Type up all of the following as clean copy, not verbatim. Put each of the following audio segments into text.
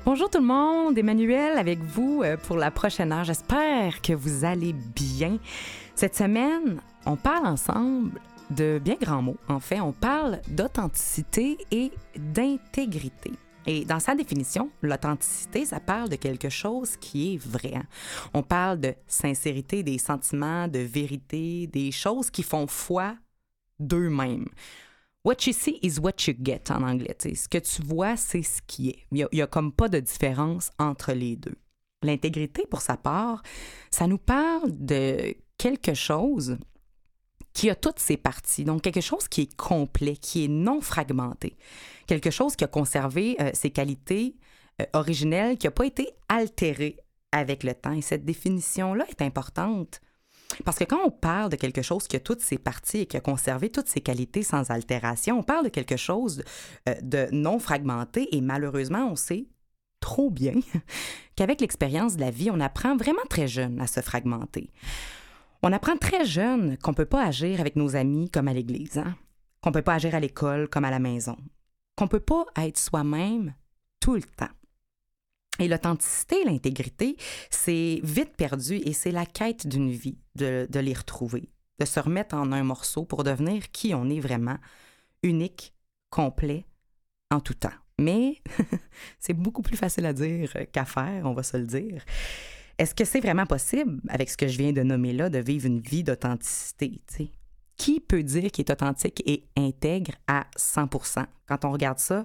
Bonjour tout le monde, Emmanuel avec vous pour la prochaine heure. J'espère que vous allez bien. Cette semaine, on parle ensemble de bien grands mots. En fait, on parle d'authenticité et d'intégrité. Et dans sa définition, l'authenticité, ça parle de quelque chose qui est vrai. On parle de sincérité des sentiments, de vérité, des choses qui font foi d'eux-mêmes. What you see is what you get en anglais. T'sais. Ce que tu vois, c'est ce qui est. Il y a comme pas de différence entre les deux. L'intégrité, pour sa part, ça nous parle de quelque chose qui a toutes ses parties. Donc, quelque chose qui est complet, qui est non fragmenté. Quelque chose qui a conservé ses qualités originelles, qui n'a pas été altéré avec le temps. Et cette définition-là est importante. Parce que quand on parle de quelque chose qui a toutes ses parties et qui a conservé toutes ses qualités sans altération, on parle de quelque chose de non fragmenté et malheureusement, on sait trop bien qu'avec l'expérience de la vie, on apprend vraiment très jeune à se fragmenter. On apprend très jeune qu'on ne peut pas agir avec nos amis comme à l'église, hein? Qu'on ne peut pas agir à l'école comme à la maison, qu'on ne peut pas être soi-même tout le temps. Et l'authenticité, l'intégrité, c'est vite perdu et c'est la quête d'une vie de les retrouver, de se remettre en un morceau pour devenir qui on est vraiment, unique, complet, en tout temps. Mais c'est beaucoup plus facile à dire qu'à faire, on va se le dire. Est-ce que c'est vraiment possible, avec ce que je viens de nommer là, de vivre une vie d'authenticité, tu sais? Qui peut dire qu'il est authentique et intègre à 100%? Quand on regarde ça,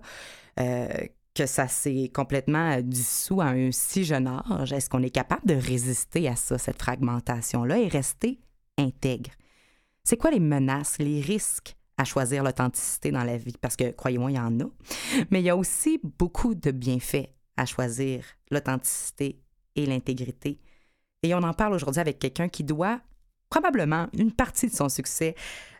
que ça s'est complètement dissous à un si jeune âge, est-ce qu'on est capable de résister à ça, cette fragmentation-là, et rester intègre? C'est quoi les menaces, les risques à choisir l'authenticité dans la vie? Parce que, croyez-moi, il y en a. Mais il y a aussi beaucoup de bienfaits à choisir l'authenticité et l'intégrité. Et on en parle aujourd'hui avec quelqu'un qui doit probablement une partie de son succès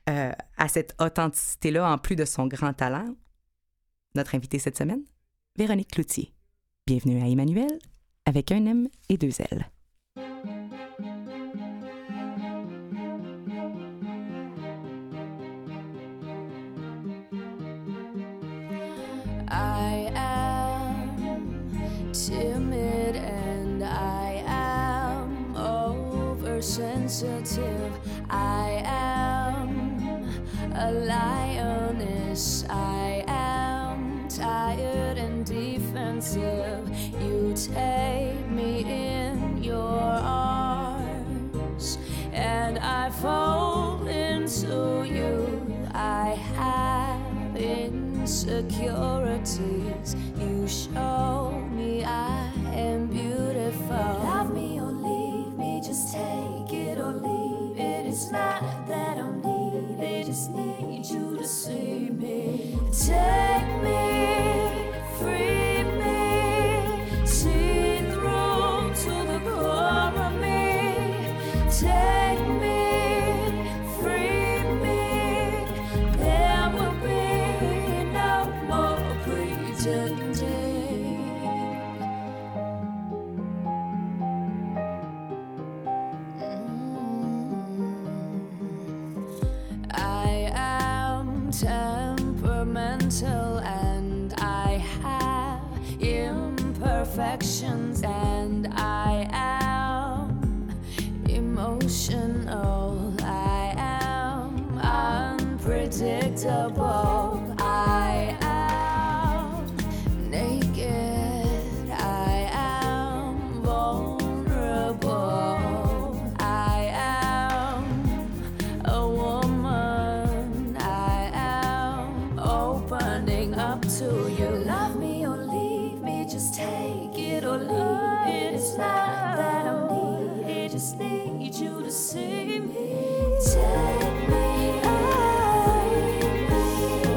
à cette authenticité-là, en plus de son grand talent. Notre invitée cette semaine, Véronique Cloutier. Bienvenue à Emmanuel, avec un M et deux L. I am timid and I am oversensitive. I am a lioness. I am tired and defensive. You take me in your arms and I fall into you. I have insecurities. You show me I am beautiful. Love me or leave me, just take it or leave it. It's not that I'm needed, just need you to see me. Take me, free me, see through to the core of me. Take me, free me, there will be no more pretending. I am temperamental and I have imperfections and I am emotional. I am unpredictable. I am naked. I am vulnerable. I am a woman. I am opening up to you. Love me or leave me, just take it or leave it. It's not that I'm needed, just need you to see me. Take me, free me.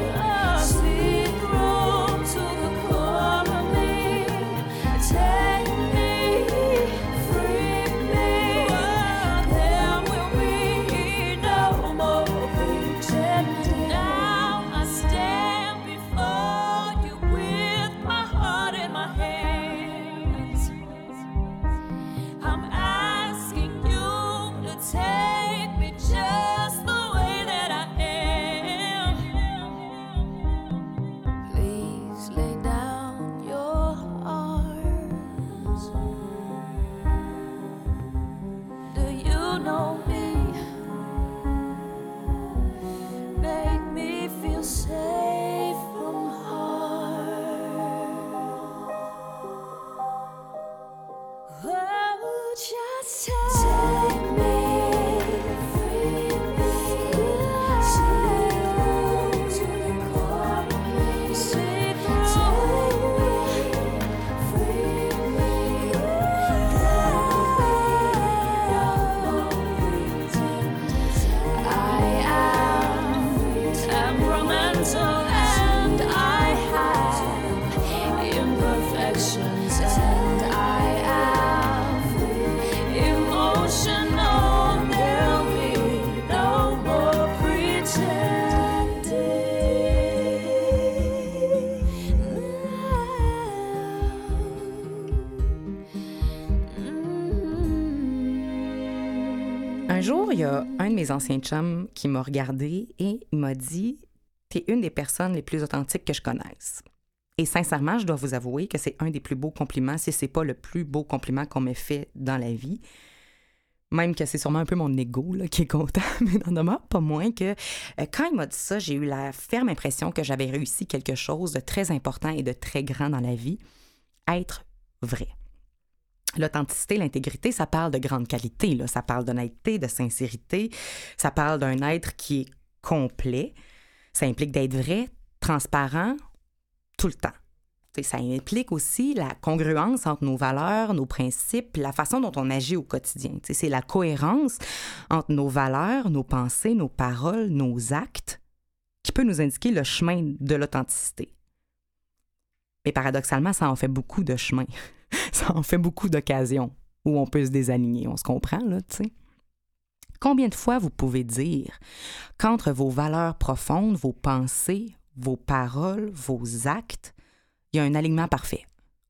il y a un de mes anciens chums qui m'a regardé et il m'a dit « T'es une des personnes les plus authentiques que je connaisse. » Et sincèrement, je dois vous avouer que c'est un des plus beaux compliments, si ce n'est pas le plus beau compliment qu'on m'ait fait dans la vie. Même que c'est sûrement un peu mon ego là, qui est content, mais n'en demeure pas moins que quand il m'a dit ça, j'ai eu la ferme impression que j'avais réussi quelque chose de très important et de très grand dans la vie, être vrai. L'authenticité, l'intégrité, ça parle de grande qualité, là. Ça parle d'honnêteté, de sincérité, ça parle d'un être qui est complet. Ça implique d'être vrai, transparent, tout le temps. T'sais, ça implique aussi la congruence entre nos valeurs, nos principes, la façon dont on agit au quotidien. T'sais, c'est la cohérence entre nos valeurs, nos pensées, nos paroles, nos actes qui peut nous indiquer le chemin de l'authenticité. Mais paradoxalement, ça en fait beaucoup de chemins. Ça en fait beaucoup d'occasions où on peut se désaligner. On se comprend, là, tu sais. Combien de fois vous pouvez dire qu'entre vos valeurs profondes, vos pensées, vos paroles, vos actes, il y a un alignement parfait?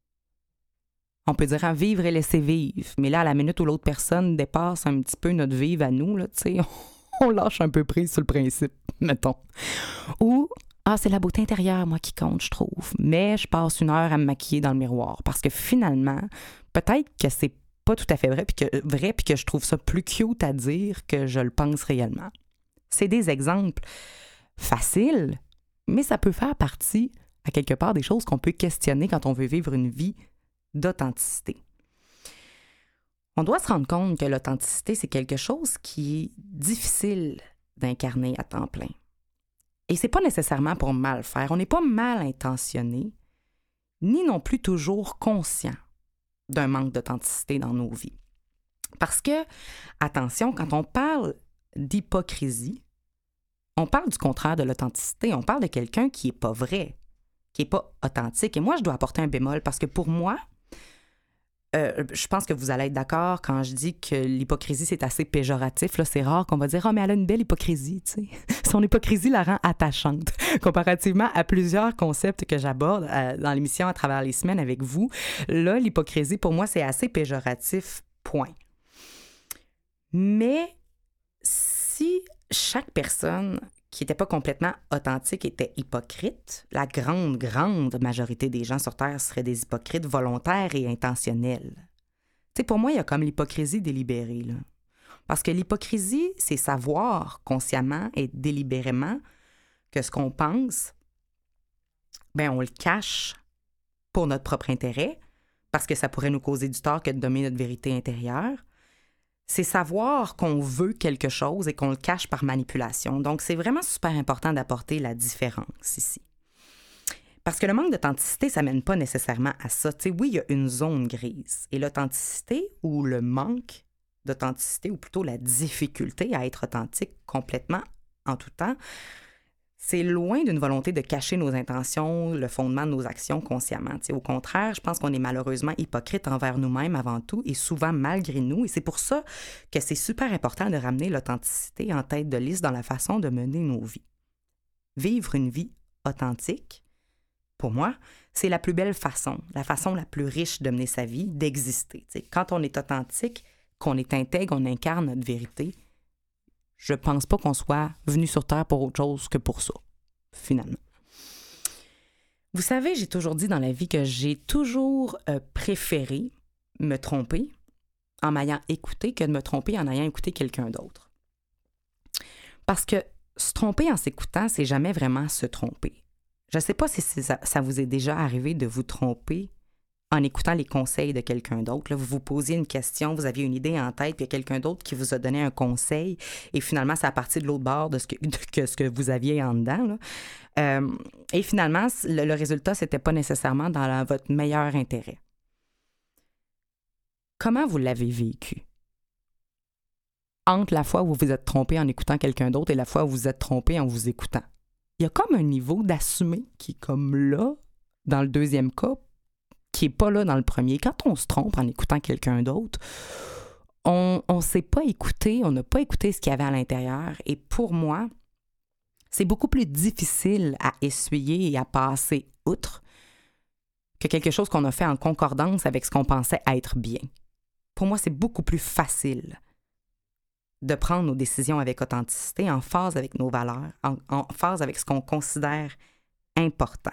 On peut dire « vivre et laisser vivre », mais là, à la minute où l'autre personne dépasse un petit peu notre vivre à nous, là, tu sais, on lâche un peu prise sur le principe, mettons. Ou « c'est la beauté intérieure, moi, qui compte, je trouve. Mais je passe 1 heure à me maquiller dans le miroir. » Parce que finalement, peut-être que c'est pas tout à fait vrai, puis que je trouve ça plus cute à dire que je le pense réellement. C'est des exemples faciles, mais ça peut faire partie, à quelque part, des choses qu'on peut questionner quand on veut vivre une vie d'authenticité. On doit se rendre compte que l'authenticité, c'est quelque chose qui est difficile d'incarner à temps plein. Et c'est pas nécessairement pour mal faire. On n'est pas mal intentionné, ni non plus toujours conscient d'un manque d'authenticité dans nos vies. Parce que, attention, quand on parle d'hypocrisie, on parle du contraire de l'authenticité. On parle de quelqu'un qui n'est pas vrai, qui n'est pas authentique. Et moi, je dois apporter un bémol parce que pour moi, je pense que vous allez être d'accord quand je dis que l'hypocrisie, c'est assez péjoratif. Là, c'est rare qu'on va dire « Ah, mais elle a une belle hypocrisie. » tu sais. Son hypocrisie la rend attachante. Comparativement à plusieurs concepts que j'aborde dans l'émission à travers les semaines avec vous, là, l'hypocrisie, pour moi, c'est assez péjoratif, point. Mais si chaque personne qui n'était pas complètement authentique était hypocrite, la grande majorité des gens sur Terre seraient des hypocrites volontaires et intentionnels. Tu sais, pour moi, il y a comme l'hypocrisie délibérée, là. Parce que l'hypocrisie, c'est savoir consciemment et délibérément que ce qu'on pense, bien, on le cache pour notre propre intérêt, parce que ça pourrait nous causer du tort que de nommer notre vérité intérieure. C'est savoir qu'on veut quelque chose et qu'on le cache par manipulation. Donc, c'est vraiment super important d'apporter la différence ici. Parce que le manque d'authenticité, ça ne mène pas nécessairement à ça. Tu sais, oui, il y a une zone grise. Et l'authenticité ou le manque d'authenticité, ou plutôt la difficulté à être authentique complètement en tout temps, c'est loin d'une volonté de cacher nos intentions, le fondement de nos actions consciemment. Tu sais, au contraire, je pense qu'on est malheureusement hypocrite envers nous-mêmes avant tout et souvent malgré nous. Et c'est pour ça que c'est super important de ramener l'authenticité en tête de liste dans la façon de mener nos vies. Vivre une vie authentique, pour moi, c'est la plus belle façon, la façon la plus riche de mener sa vie, d'exister. Tu sais, quand on est authentique, qu'on est intègre, on incarne notre vérité, je pense pas qu'on soit venu sur Terre pour autre chose que pour ça, finalement. Vous savez, j'ai toujours dit dans la vie que j'ai toujours préféré me tromper en m'ayant écouté que de me tromper en ayant écouté quelqu'un d'autre. Parce que se tromper en s'écoutant, c'est jamais vraiment se tromper. Je sais pas si ça vous est déjà arrivé de vous tromper en écoutant les conseils de quelqu'un d'autre. Là, vous vous posiez une question, vous aviez une idée en tête, puis il y a quelqu'un d'autre qui vous a donné un conseil, et finalement, ça a parti de l'autre bord de ce que vous aviez en dedans. Là. Et finalement, le résultat, c'était pas nécessairement dans votre meilleur intérêt. Comment vous l'avez vécu? Entre la fois où vous vous êtes trompé en écoutant quelqu'un d'autre et la fois où vous vous êtes trompé en vous écoutant. Il y a comme un niveau d'assumer qui est comme là, dans le deuxième cas, qui n'est pas là dans le premier. Quand on se trompe en écoutant quelqu'un d'autre, on ne s'est pas écouté, on n'a pas écouté ce qu'il y avait à l'intérieur. Et pour moi, c'est beaucoup plus difficile à essuyer et à passer outre que quelque chose qu'on a fait en concordance avec ce qu'on pensait être bien. Pour moi, c'est beaucoup plus facile de prendre nos décisions avec authenticité, en phase avec nos valeurs, en phase avec ce qu'on considère important.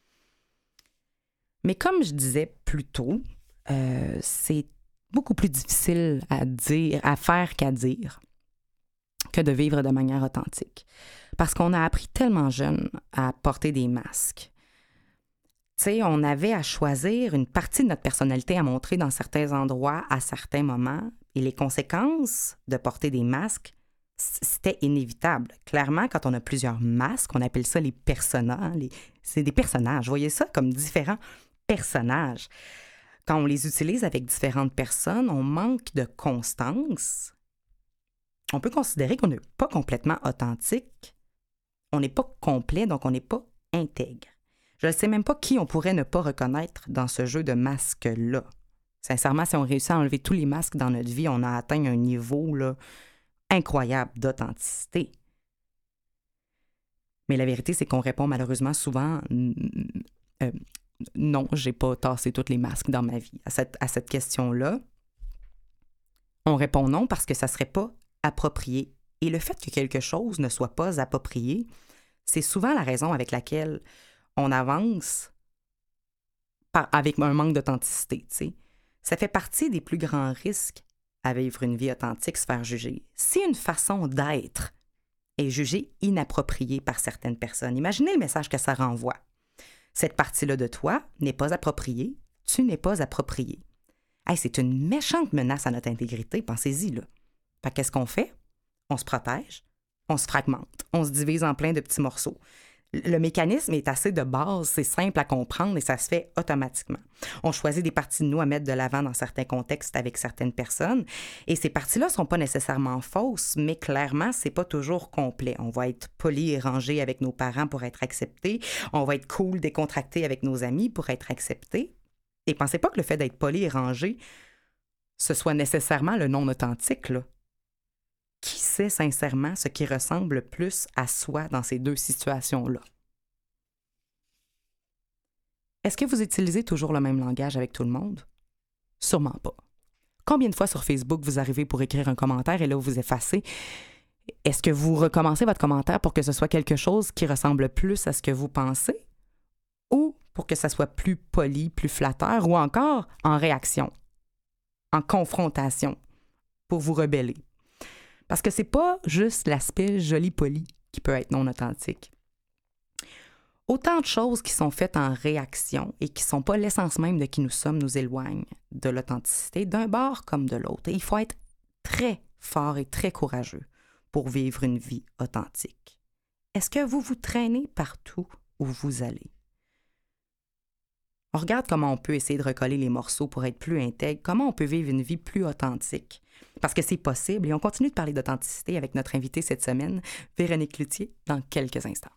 Mais comme je disais plus tôt, c'est beaucoup plus difficile à faire qu'à dire que de vivre de manière authentique. Parce qu'on a appris tellement jeune à porter des masques. Tu sais, on avait à choisir une partie de notre personnalité à montrer dans certains endroits à certains moments. Et les conséquences de porter des masques, c'était inévitable. Clairement, quand on a plusieurs masques, on appelle ça les personas. C'est des personnages. Voyez ça comme différents personnages. Quand on les utilise avec différentes personnes, on manque de constance. On peut considérer qu'on n'est pas complètement authentique. On n'est pas complet, donc on n'est pas intègre. Je ne sais même pas qui on pourrait ne pas reconnaître dans ce jeu de masques-là. Sincèrement, si on réussit à enlever tous les masques dans notre vie, on a atteint un niveau là, incroyable d'authenticité. Mais la vérité, c'est qu'on répond malheureusement souvent non, j'ai pas tassé tous les masques dans ma vie. À cette question-là, on répond non parce que ça serait pas approprié. Et le fait que quelque chose ne soit pas approprié, c'est souvent la raison avec laquelle on avance avec un manque d'authenticité, tu sais. Ça fait partie des plus grands risques à vivre une vie authentique, se faire juger. Si une façon d'être est jugée inappropriée par certaines personnes, imaginez le message que ça renvoie. Cette partie-là de toi n'est pas appropriée, tu n'es pas approprié. Hey, c'est une méchante menace à notre intégrité, pensez-y, là. Fait qu'est-ce qu'on fait? On se protège, on se fragmente, on se divise en plein de petits morceaux. Le mécanisme est assez de base, c'est simple à comprendre et ça se fait automatiquement. On choisit des parties de nous à mettre de l'avant dans certains contextes avec certaines personnes et ces parties-là ne sont pas nécessairement fausses, mais clairement, c'est pas toujours complet. On va être poli et rangé avec nos parents pour être acceptés. On va être cool, décontracté avec nos amis pour être acceptés. Et pensez pas que le fait d'être poli et rangé, ce soit nécessairement le non authentique, là. Qui sait sincèrement ce qui ressemble le plus à soi dans ces deux situations-là? Est-ce que vous utilisez toujours le même langage avec tout le monde? Sûrement pas. Combien de fois sur Facebook vous arrivez pour écrire un commentaire et là vous effacez? Est-ce que vous recommencez votre commentaire pour que ce soit quelque chose qui ressemble plus à ce que vous pensez? Ou pour que ça soit plus poli, plus flatteur, ou encore en réaction, en confrontation, pour vous rebeller? Parce que c'est pas juste l'aspect joli-poli qui peut être non authentique. Autant de choses qui sont faites en réaction et qui ne sont pas l'essence même de qui nous sommes nous éloignent de l'authenticité d'un bord comme de l'autre. Et il faut être très fort et très courageux pour vivre une vie authentique. Est-ce que vous vous traînez partout où vous allez? On regarde comment on peut essayer de recoller les morceaux pour être plus intègre, comment on peut vivre une vie plus authentique. Parce que c'est possible et on continue de parler d'authenticité avec notre invitée cette semaine, Véronique Cloutier, dans quelques instants.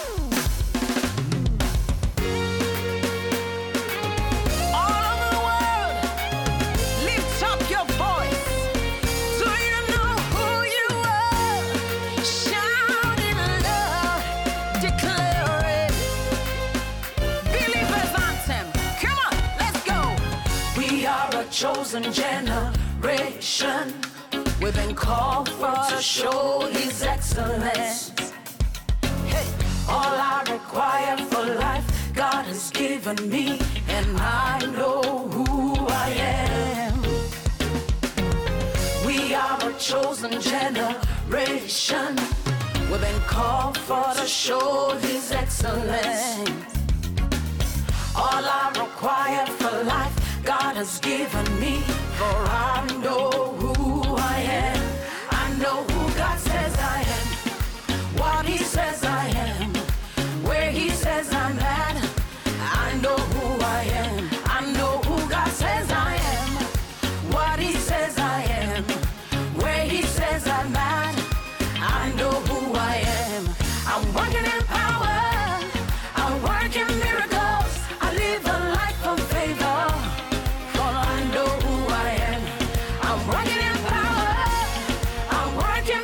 Chosen generation, we've been called for to show His excellence. Hey, all I require for life, God has given me, and I know who I am. We are a chosen generation, we've been called for to show His excellence. All I require for life, God has given me, for I know who I am. I know who God says I am, what He says I am, where He says I'm at. I know who I am. I know who God says I am, what He says I am, where He says I'm at. I know who I am. I'm working in power, I'm working miracles, I live a life of favor. Working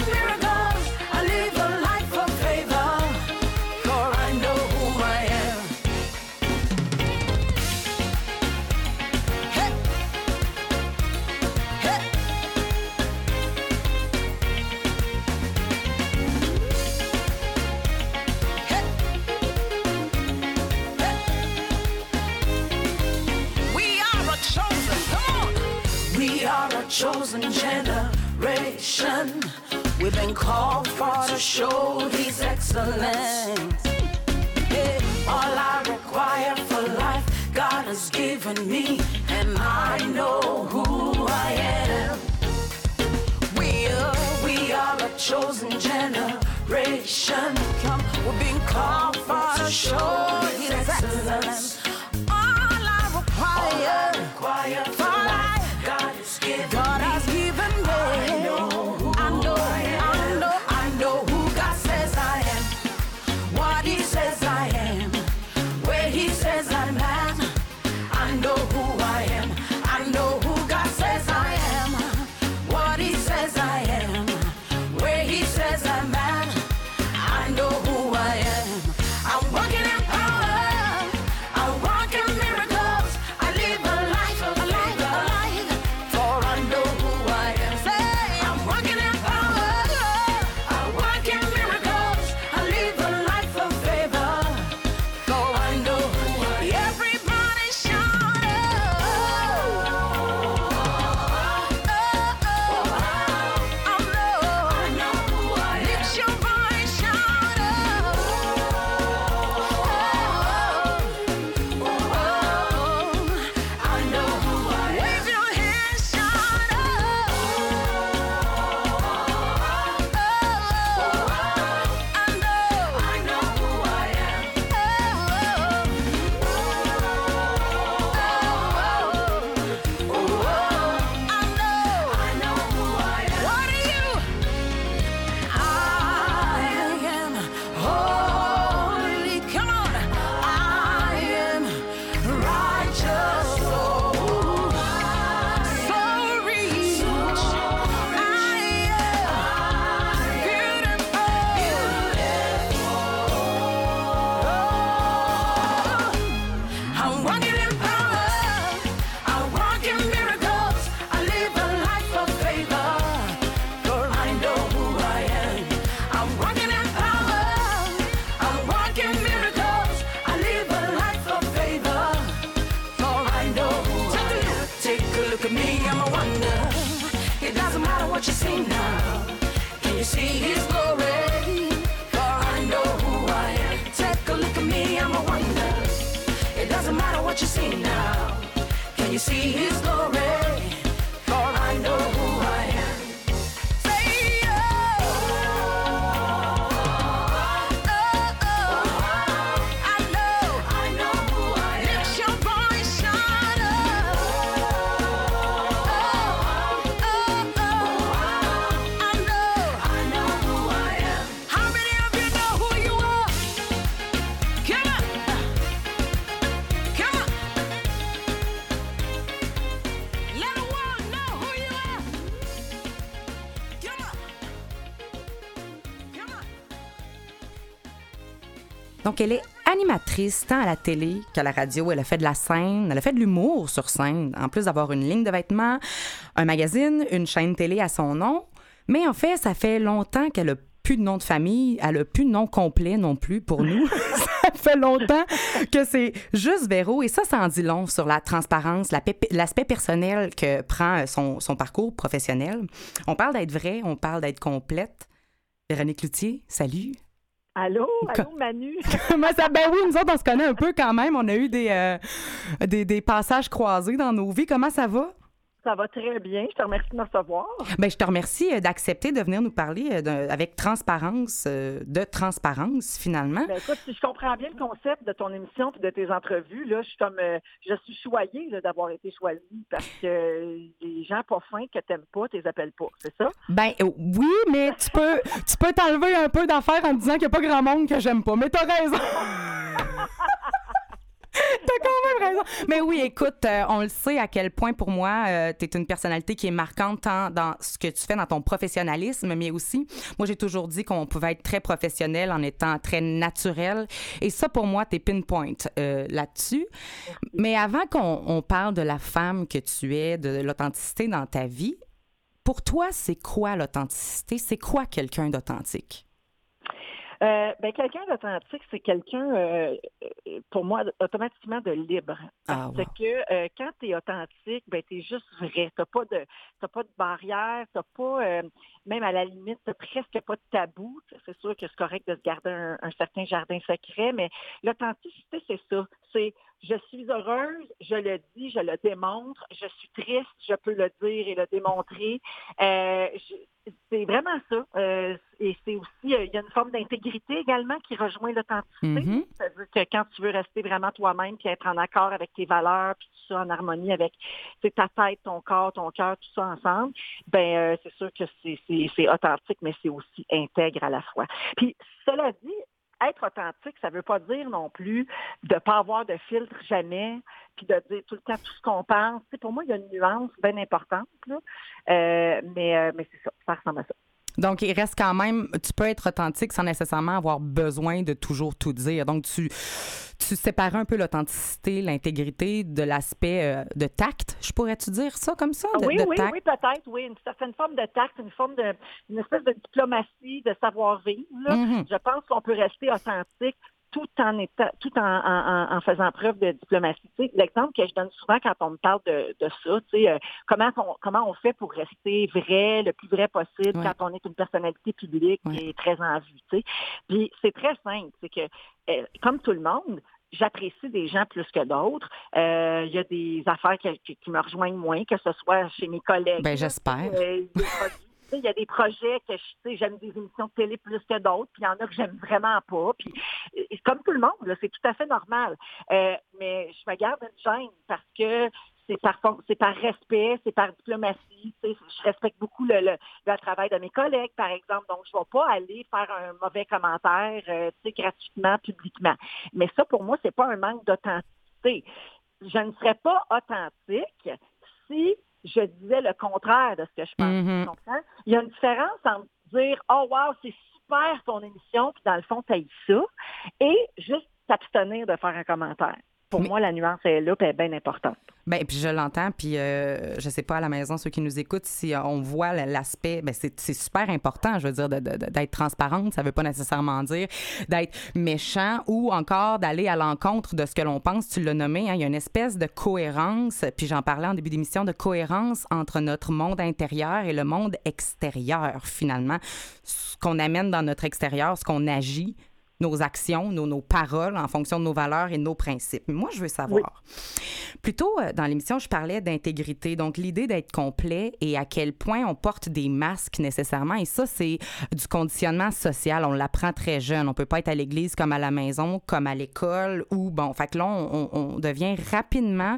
chosen generation. We've been called for to show His excellence. Yeah. All I require for life, God has given me, and I know who I am. We are a chosen generation. Come, we've been called for to show His excellence. All I require for life, God has given me. I know who God says I am, what He says I am, where He says I'm at. I know who I am. I know who God says I am, what He says I am, where He says I'm at. I know who I am. I'm walking in power. I walk in miracles. I live a life of favor. For I know who I am. Say, I'm walking in power. I walk in miracles. I live a life of favor. For I know who I am. Everybody shout I know who I am. Lift your voice, shout I know who I am. Wave your hands, shout I know who I am. I know who I am. What are you? I am holy. Come on. I am righteous. So rich. I am beautiful. I'm walking in power. I walk in miracles. I live a life of favor. For I know who I am. I'm walking in power. I walk in miracles. I live a life of favor. For I know who I am. Take a look at me, I'm a wonder. It doesn't matter what you see now. Can you see His glory? For I know who I am. Take a look at me, I'm a wonder. It doesn't matter what you see now. Can you see His glory? For I know who I am. Say I know who I am. Lift your voice, shout I know who I am. How many of you know who you are? Come on. Come on. Let the world know who you are. Come on. Come on. Donc, elle est animatrice tant à la télé qu'à la radio. Elle a fait de la scène, elle a fait de l'humour sur scène, en plus d'avoir une ligne de vêtements, un magazine, une chaîne télé à son nom. Mais en fait, ça fait longtemps qu'elle a plus de nom de famille, elle a plus de nom complet non plus pour nous. Ça fait longtemps que c'est juste Véro. Et ça en dit long sur la transparence, l'aspect personnel que prend son parcours professionnel. On parle d'être vraie, on parle d'être complète. Véronique Cloutier, salut. Allô Manu. Comment ça? Ben oui, nous autres, on se connaît un peu quand même. On a eu des passages croisés dans nos vies. Comment ça va? Ça va très bien. Je te remercie de me recevoir. Ben, je te remercie d'accepter de venir nous parler avec transparence, finalement. Ben, écoute, si je comprends bien le concept de ton émission et de tes entrevues, là, je suis choyée là, d'avoir été choisie parce que les gens pas fins que t'aimes pas, tu les appelles pas, c'est ça? Ben oui, mais tu peux t'enlever un peu d'affaires en me disant qu'il n'y a pas grand monde que j'aime pas. Mais t'as raison! T'as quand même raison. Mais oui, écoute, on le sait à quel point pour moi, t'es une personnalité qui est marquante tant dans ce que tu fais, dans ton professionnalisme, mais aussi, moi, j'ai toujours dit qu'on pouvait être très professionnel en étant très naturel. Et ça, pour moi, t'es pinpoint là-dessus. Mais avant qu'on parle de la femme que tu es, de l'authenticité dans ta vie, pour toi, c'est quoi l'authenticité? C'est quoi quelqu'un d'authentique? Quelqu'un d'authentique, c'est quelqu'un, pour moi, automatiquement de libre. Parce que quand tu es authentique, tu es juste vrai. T'as pas de barrière, t'as pas, même à la limite, t'as presque pas de tabou. C'est sûr que c'est correct de se garder un certain jardin secret, mais l'authenticité, c'est ça. C'est je suis heureuse, je le dis, je le démontre. Je suis triste, je peux le dire et le démontrer. C'est vraiment ça. Et c'est aussi, il y a une forme d'intégrité également qui rejoint l'authenticité. Mm-hmm. Ça veut dire que quand tu veux rester vraiment toi-même puis être en accord avec tes valeurs puis tout ça en harmonie avec ta tête, ton corps, ton cœur, tout ça ensemble, c'est sûr que c'est authentique, mais c'est aussi intègre à la fois. Puis cela dit, être authentique, ça ne veut pas dire non plus de ne pas avoir de filtre jamais, puis de dire tout le temps tout ce qu'on pense. Pour moi, il y a une nuance bien importante, là. Mais c'est ça ressemble à ça. Donc, il reste quand même, tu peux être authentique sans nécessairement avoir besoin de toujours tout dire. Donc, tu sépares un peu l'authenticité, l'intégrité de l'aspect de tact. Je pourrais-tu dire ça comme ça? Oui, tact? oui, peut-être, oui. Une certaine forme de tact, une espèce de diplomatie, de savoir-vivre. Mm-hmm. Je pense qu'on peut rester authentique tout en faisant preuve de diplomatie. L'exemple que je donne souvent quand on me parle de ça, comment on fait pour rester vrai, le plus vrai possible quand on est une personnalité publique qui est très en vue. Puis c'est très simple, c'est que comme tout le monde, j'apprécie des gens plus que d'autres. Il y a des affaires qui me rejoignent moins, que ce soit chez mes collègues. J'espère. Il y a des projets que j'aime des émissions de télé plus que d'autres, puis il y en a que j'aime vraiment pas. Puis, comme tout le monde, là, c'est tout à fait normal. Mais je me garde une gêne parce que c'est par respect, c'est par diplomatie. Je respecte beaucoup le travail de mes collègues, par exemple. Donc, je ne vais pas aller faire un mauvais commentaire gratuitement, publiquement. Mais ça, pour moi, c'est pas un manque d'authenticité. Je ne serais pas authentique si je disais le contraire de ce que je pense. Mm-hmm. Tu comprends? Il y a une différence entre dire « Oh wow, c'est super ton émission », puis dans le fond, t'as eu ça, et juste s'abstenir de faire un commentaire. Pour moi, la nuance est là, puis elle est bien importante. Puis je l'entends, puis je sais pas à la maison, ceux qui nous écoutent, si on voit l'aspect, c'est super important, je veux dire, d'être transparente, ça veut pas nécessairement dire d'être méchant ou encore d'aller à l'encontre de ce que l'on pense, tu l'as nommé, hein, il y a une espèce de cohérence, puis j'en parlais en début d'émission, de cohérence entre notre monde intérieur et le monde extérieur, finalement. Ce qu'on amène dans notre extérieur, ce qu'on agit, nos actions, nos paroles en fonction de nos valeurs et de nos principes. Moi, je veux savoir. Plus tôt, dans l'émission, je parlais d'intégrité, donc l'idée d'être complet et à quel point on porte des masques nécessairement. Et ça, c'est du conditionnement social. On l'apprend très jeune. On peut pas être à l'église comme à la maison, comme à l'école ou fait que là, on devient rapidement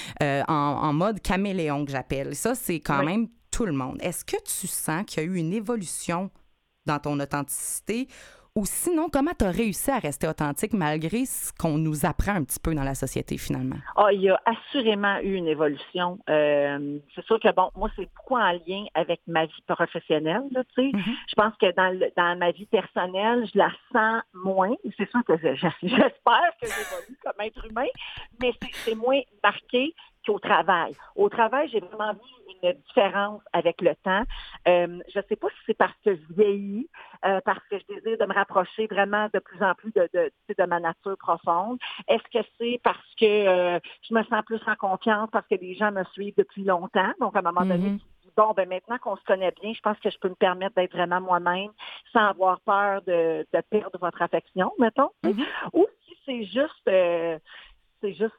en mode caméléon que j'appelle. Et ça, c'est quand même tout le monde. Est-ce que tu sens qu'il y a eu une évolution dans ton authenticité? Ou sinon, comment tu as réussi à rester authentique malgré ce qu'on nous apprend un petit peu dans la société, finalement? Il y a assurément eu une évolution. C'est sûr que, moi, c'est beaucoup en lien avec ma vie professionnelle, là, tu sais. Mm-hmm. Je pense que dans ma vie personnelle, je la sens moins. C'est sûr que j'espère que j'évolue comme être humain, mais c'est moins marqué qu'au travail. Au travail, j'ai vraiment vu une différence avec le temps. Je ne sais pas si c'est parce que je vieillis, parce que je désire de me rapprocher vraiment de plus en plus de ma nature profonde. Est-ce que c'est parce que je me sens plus en confiance, parce que les gens me suivent depuis longtemps? Donc, à un moment donné, maintenant qu'on se connaît bien, je pense que je peux me permettre d'être vraiment moi-même sans avoir peur de perdre votre affection, mettons. Mm-hmm. Ou si c'est juste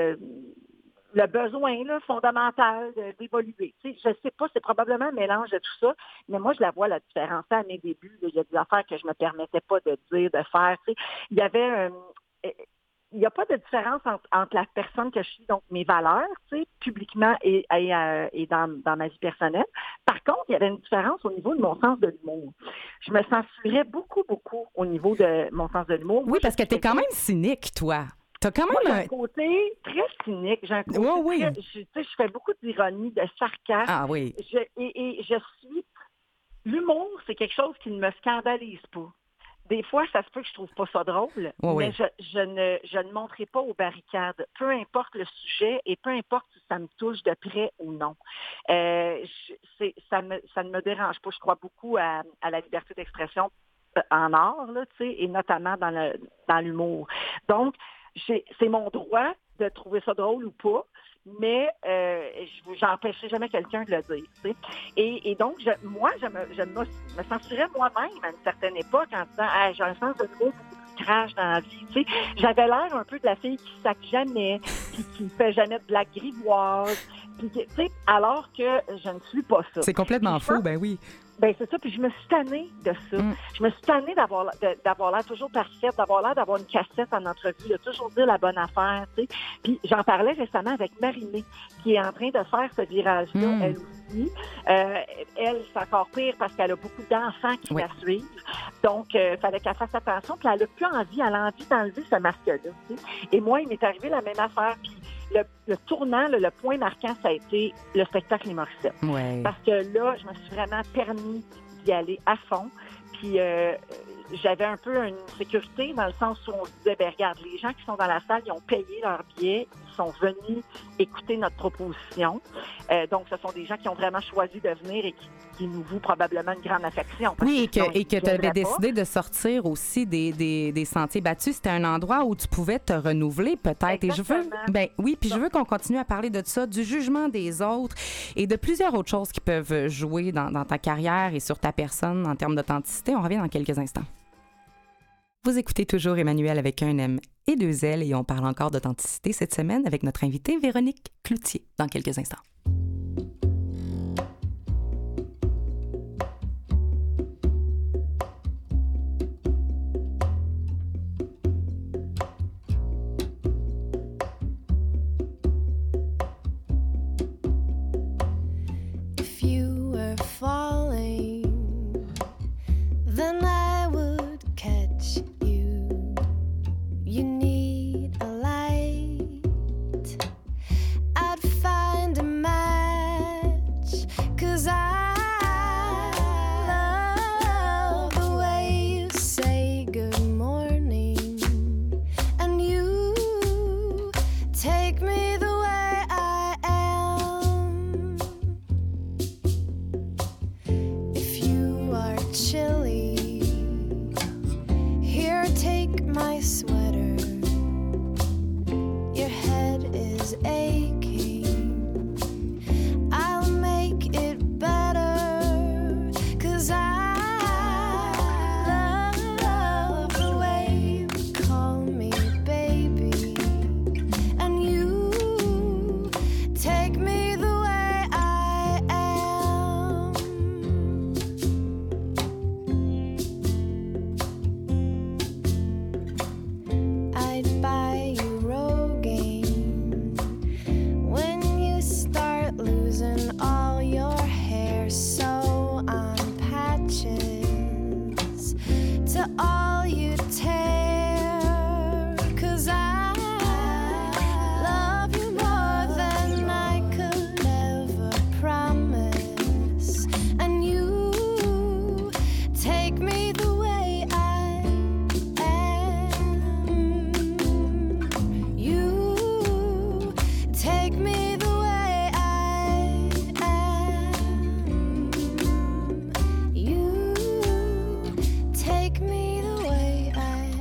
le besoin là, fondamental d'évoluer. Tu sais, je sais pas, c'est probablement un mélange de tout ça, mais moi, je la vois, la différence. À mes débuts, là, il y a des affaires que je me permettais pas de dire, de faire. Tu sais, il y avait... il n'y a pas de différence entre la personne que je suis, donc mes valeurs, tu sais, publiquement et dans ma vie personnelle. Par contre, il y avait une différence au niveau de mon sens de l'humour. Je me censurais beaucoup au niveau de mon sens de l'humour. Oui, parce que tu es quand même cynique, toi. T'as quand même j'ai un côté très cynique. J'ai un côté très, je fais beaucoup d'ironie, de sarcasme. Ah oui. L'humour, c'est quelque chose qui ne me scandalise pas. Des fois, ça se peut que je trouve pas ça drôle, mais je ne monterai pas aux barricades. Peu importe le sujet et peu importe si ça me touche de près ou non. Ça ne me dérange pas. Je crois beaucoup à la liberté d'expression en art, là, tu sais, et notamment dans l'humour. Donc, c'est mon droit de trouver ça drôle ou pas, mais j'empêcherai jamais quelqu'un de le dire. Tu sais. Et donc, je me censurais moi-même à une certaine époque en disant j'ai un sens de l'humour beaucoup plus crash dans la vie. Tu sais. J'avais l'air un peu de la fille qui sac jamais, puis qui ne fait jamais de blagues grivoises, puis, tu sais, alors que je ne suis pas ça. C'est complètement faux, ben oui. Ben c'est ça, puis je me suis tannée de ça. Je me suis tannée d'avoir l'air toujours parfaite, d'avoir l'air d'avoir une cassette en entrevue, de toujours dire la bonne affaire, tu sais. Puis j'en parlais récemment avec Marie-Mé, qui est en train de faire ce virage-là, elle aussi. Elle, c'est encore pire parce qu'elle a beaucoup d'enfants qui la suivent. Donc, il fallait qu'elle fasse attention, puis elle n'a plus envie, elle a envie d'enlever ce masque-là, tu sais. Et moi, il m'est arrivé la même affaire, puis le tournant, le point marquant, ça a été le spectacle Les Morissettes. Ouais. Parce que là, je me suis vraiment permis d'y aller à fond. Puis j'avais un peu une sécurité dans le sens où on se disait, regarde, les gens qui sont dans la salle, ils ont payé leur billet, ils sont venus écouter notre proposition. Donc, ce sont des gens qui ont vraiment choisi de venir et qui nous vouent probablement une grande affection. Oui, et que tu avais décidé de sortir aussi des sentiers battus. C'était un endroit où tu pouvais te renouveler peut-être. Exactement. Et je veux qu'on continue à parler de ça, du jugement des autres et de plusieurs autres choses qui peuvent jouer dans ta carrière et sur ta personne en termes d'authenticité. On revient dans quelques instants. Vous écoutez toujours Emmanuel avec un M et deux L et on parle encore d'authenticité cette semaine avec notre invitée Véronique Cloutier dans quelques instants. If you were falling, then I would catch you. You need a light. I'd find a match, 'cause I love the way you say good morning, and you take me the way I am. If you are chilly, here, take my sweater. Your head is aching. I'll make it better, 'cause I love the way you call me baby, and you take me the way I am. I'd buy you Rogaine when you start losing all your hair, sew on patches to all you tear, 'cause I love you more than I could ever promise, and you take me the way I am. You take me the way I am. You take me the way I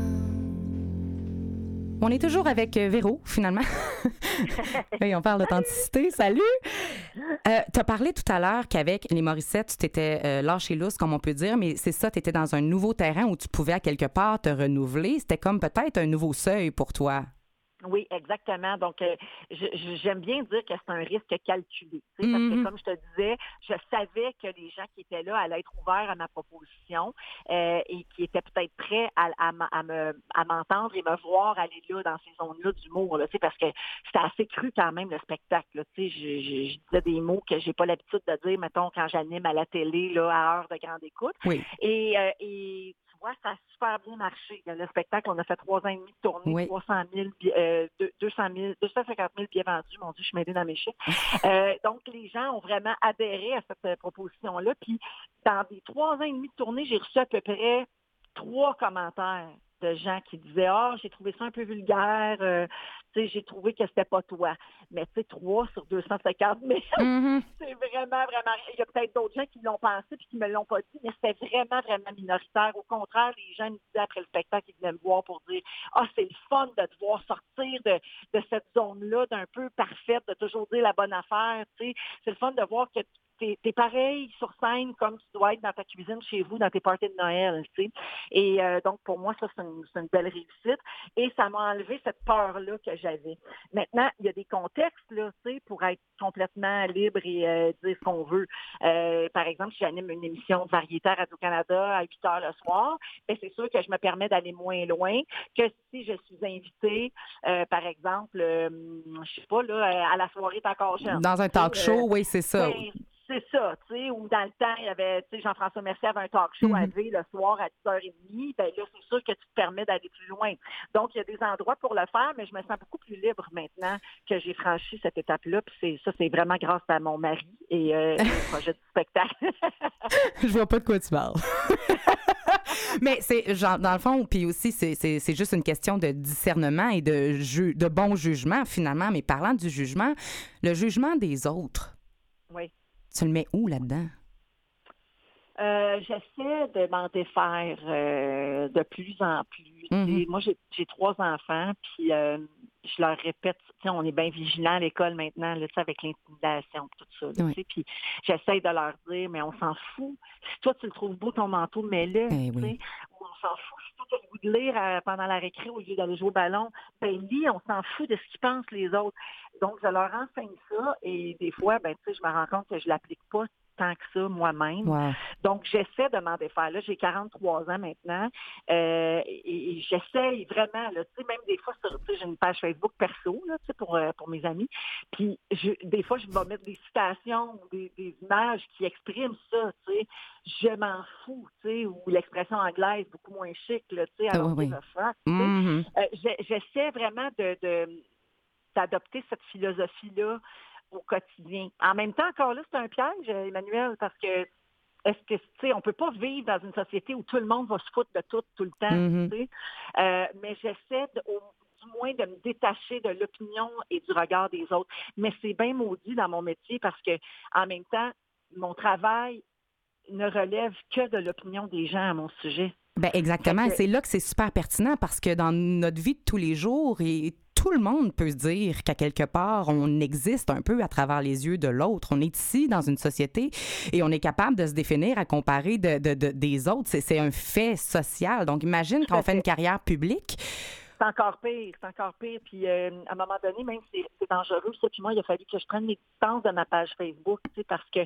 am. On est toujours avec Véro, finalement. Oui, on parle d'authenticité. Salut! Tu as parlé tout à l'heure qu'avec les Morissettes, tu t'étais lâché lousse, comme on peut dire, mais c'est ça, tu étais dans un nouveau terrain où tu pouvais à quelque part te renouveler. C'était comme peut-être un nouveau seuil pour toi. Oui, exactement. Donc, j'aime bien dire que c'est un risque calculé. Tu sais, parce que, comme je te disais, je savais que les gens qui étaient là allaient être ouverts à ma proposition et qui étaient peut-être prêts à m'entendre et me voir aller là, dans ces zones-là d'humour. Là, tu sais, parce que c'était assez cru quand même, le spectacle. Là, tu sais, je disais des mots que j'ai pas l'habitude de dire, mettons, quand j'anime à la télé là, à heure de grande écoute. Oui. Et tu vois, ça a super bien marché. Le spectacle, on a fait 3 ans et demi de tournée, Oui. 250 000 billets vendus. Mon Dieu, je suis mêlée dans mes chiffres. Donc, les gens ont vraiment adhéré à cette proposition-là. Puis, dans des 3 ans et demi de tournée, j'ai reçu à peu près 3 commentaires de gens qui disaient « Ah, j'ai trouvé ça un peu vulgaire, j'ai trouvé que c'était pas toi. » Mais tu sais, 3 sur 250 000, c'est vraiment, vraiment... Il y a peut-être d'autres gens qui l'ont pensé puis qui me l'ont pas dit, mais c'était vraiment, vraiment minoritaire. Au contraire, les gens me disaient après le spectacle qu'ils venaient me voir pour dire « Ah, c'est le fun de te voir sortir de cette zone-là, d'un peu parfaite, de toujours dire la bonne affaire. » C'est le fun de voir que t'es pareil sur scène comme tu dois être dans ta cuisine chez vous, dans tes parties de Noël, tu sais. Et donc, pour moi, ça, c'est une belle réussite. Et ça m'a enlevé cette peur-là que j'avais. Maintenant, il y a des contextes, là, tu sais, pour être complètement libre et dire ce qu'on veut. Par exemple, si j'anime une émission de variété à Radio-Canada à 8 heures le soir, bien, c'est sûr que je me permets d'aller moins loin que si je suis invitée, par exemple, je sais pas, là, à la soirée T'es encore jeune. Dans un talk show, oui, c'est ça. C'est ça, tu sais, ou dans le temps, il y avait, tu sais, Jean-François Mercier avait un talk show à V le soir à 10h30, ben là, c'est sûr que tu te permets d'aller plus loin. Donc, il y a des endroits pour le faire, mais je me sens beaucoup plus libre maintenant que j'ai franchi cette étape-là, puis c'est vraiment grâce à mon mari et le projet du spectacle. Je vois pas de quoi tu parles. Mais c'est genre dans le fond, puis aussi c'est juste une question de discernement et de bon jugement finalement. Mais parlant du jugement, le jugement des autres. Oui. Tu le mets où là-dedans? J'essaie de m'en défaire de plus en plus. Moi, j'ai 3 enfants, puis je leur répète, on est bien vigilants à l'école maintenant, là, avec l'intimidation, tout ça. Là, puis j'essaie de leur dire, mais on s'en fout. Si toi, tu le trouves beau, ton manteau, mets-le. Ou on s'en fout. Si toi, tu as le goût de lire pendant la récré au lieu d'aller jouer au ballon, ben lis, on s'en fout de ce qu'ils pensent les autres. Donc, je leur enseigne ça, et des fois, ben je me rends compte que je l'applique pas tant que ça moi-même. Wow. Donc, j'essaie de m'en défaire. Là, j'ai 43 ans maintenant et j'essaie vraiment, là, même des fois, j'ai une page Facebook perso là, pour mes amis. Puis, des fois, je vais mettre des citations ou des images qui expriment ça, je m'en fous, ou l'expression anglaise beaucoup moins chic, là, alors que j'essaie vraiment d'adopter cette philosophie-là au quotidien. En même temps, encore là, c'est un piège, Emmanuel, parce que on peut pas vivre dans une société où tout le monde va se foutre de tout le temps, mais j'essaie du moins de me détacher de l'opinion et du regard des autres. Mais c'est bien maudit dans mon métier parce que, en même temps, mon travail ne relève que de l'opinion des gens à mon sujet. Ben exactement. C'est là que c'est super pertinent parce que dans notre vie de tous les jours, et tout le monde peut se dire qu'à quelque part, on existe un peu à travers les yeux de l'autre. On est ici dans une société et on est capable de se définir à comparer des autres. C'est un fait social. Donc, imagine quand on fait une carrière publique. C'est encore pire. Puis, à un moment donné, même, c'est dangereux. Ça, puis moi, il a fallu que je prenne mes distances de ma page Facebook, parce que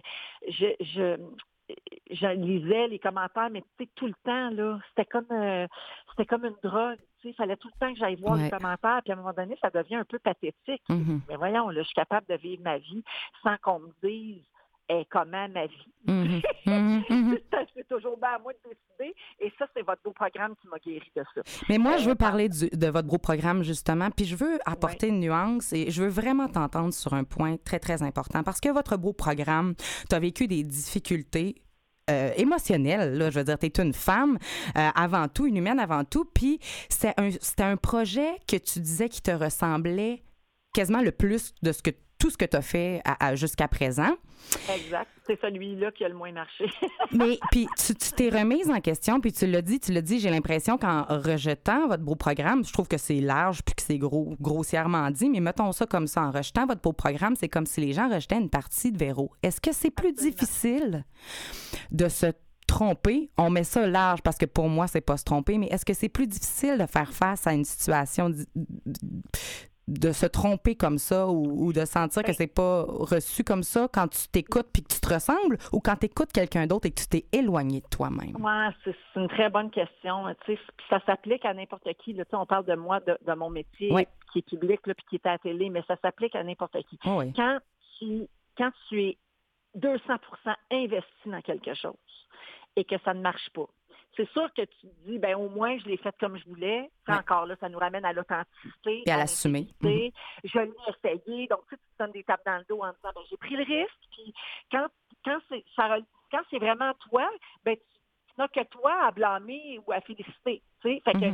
je lisais les commentaires, mais tout le temps, là, c'était comme une drogue. Il fallait tout le temps que j'aille voir les commentaires, puis à un moment donné, ça devient un peu pathétique. Mais voyons, là, je suis capable de vivre ma vie sans qu'on me dise comment ma vie. C'est toujours bien à moi de décider. Et ça, c'est votre beau programme qui m'a guéri de ça. Mais moi, je veux parler de votre beau programme, justement, puis je veux apporter une nuance et je veux vraiment t'entendre sur un point très, très important. Parce que votre beau programme, tu as vécu des difficultés émotionnelle, là, je veux dire, tu es une femme avant tout, une humaine avant tout, puis c'était un projet que tu disais qui te ressemblait quasiment le plus de tout ce que tu as fait jusqu'à présent. Exact. C'est celui-là qui a le moins marché. Mais puis tu t'es remise en question, puis tu l'as dit, j'ai l'impression qu'en rejetant votre beau programme, je trouve que c'est large puis que c'est grossièrement dit, mais mettons ça comme ça, en rejetant votre beau programme, c'est comme si les gens rejetaient une partie de Véro. Est-ce que c'est plus difficile de se tromper? On met ça large parce que pour moi, c'est pas se tromper, mais est-ce que c'est plus difficile de faire face à une situation de se tromper comme ça ou de sentir que c'est pas reçu comme ça quand tu t'écoutes puis que tu te ressembles ou quand tu écoutes quelqu'un d'autre et que tu t'es éloigné de toi-même? Ouais, c'est une très bonne question. Puis ça s'applique à n'importe qui. Là, on parle de moi, de mon métier qui est public là, puis qui est à la télé, mais ça s'applique à n'importe qui. Oui. Quand tu es 200% investi dans quelque chose et que ça ne marche pas, c'est sûr que tu te dis, au moins, je l'ai fait comme je voulais. Encore là, ça nous ramène à l'authenticité. Et à l'assumer. Je l'ai essayé. Donc, tu te donnes des tapes dans le dos en disant, j'ai pris le risque. Puis, quand c'est vraiment toi, tu n'as que toi à blâmer ou à féliciter. Fait que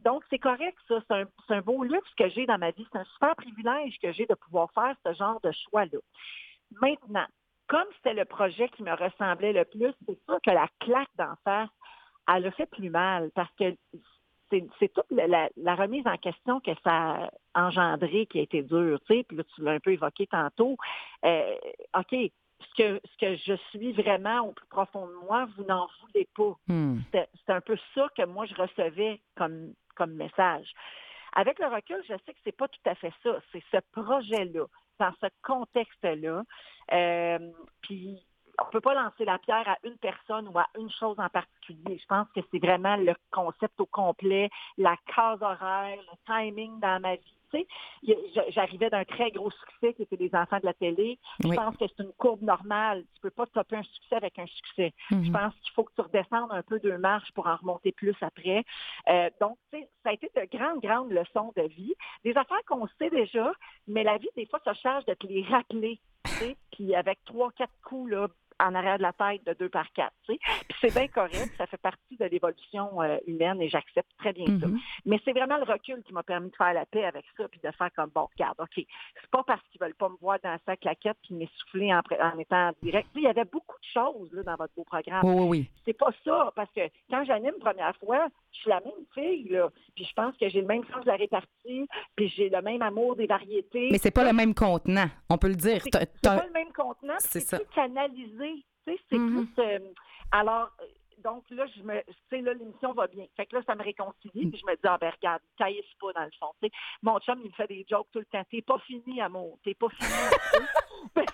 Donc, c'est correct, ça. C'est un beau luxe que j'ai dans ma vie. C'est un super privilège que j'ai de pouvoir faire ce genre de choix-là. Maintenant, comme c'était le projet qui me ressemblait le plus, c'est sûr que la claque d'en face, elle a fait plus mal parce que c'est toute la remise en question que ça a engendré qui a été dure, tu sais, puis là, tu l'as un peu évoqué tantôt. OK, ce que je suis vraiment au plus profond de moi, vous n'en voulez pas. C'est un peu ça que moi, je recevais comme message. Avec le recul, je sais que c'est pas tout à fait ça. C'est ce projet-là, dans ce contexte-là. Puis, on ne peut pas lancer la pierre à une personne ou à une chose en particulier. Je pense que c'est vraiment le concept au complet, la case horaire, le timing dans ma vie. Tu sais, j'arrivais d'un très gros succès qui était Les Enfants de la télé. Je pense que c'est une courbe normale. Tu ne peux pas topper un succès avec un succès. Je pense qu'il faut que tu redescendes un peu 2 marches pour en remonter plus après. Donc, tu sais, ça a été de grandes leçons de vie. Des affaires qu'on sait déjà, mais la vie, des fois, se charge de te les rappeler. Tu sais, puis avec 3-4 coups, là, en arrière de la tête de 2 par 4. Tu sais. Puis c'est bien correct, ça fait partie de l'évolution humaine et j'accepte très bien ça. Mais c'est vraiment le recul qui m'a permis de faire la paix avec ça puis de faire comme, bon, regarde, OK, c'est pas parce qu'ils veulent pas me voir dans sa claquette puis m'essouffler en étant en direct. Tu sais, il y avait beaucoup de choses là, dans votre beau programme. Oui. C'est pas ça, parce que quand j'anime première fois, je suis la même fille, là. Puis je pense que j'ai le même sens de la répartie, puis j'ai le même amour des variétés. Mais c'est pas le même contenant, on peut le dire. C'est pas le même contenant, c'est plus canalisé. Tu sais, c'est plus... alors, donc là, tu sais, là, l'émission va bien. Fait que là, ça me réconcilie, puis je me dis, ah ben regarde, taillez pas dans le fond. Tu sais, mon chum, il me fait des jokes tout le temps. T'es pas fini, amour. T'es pas fini.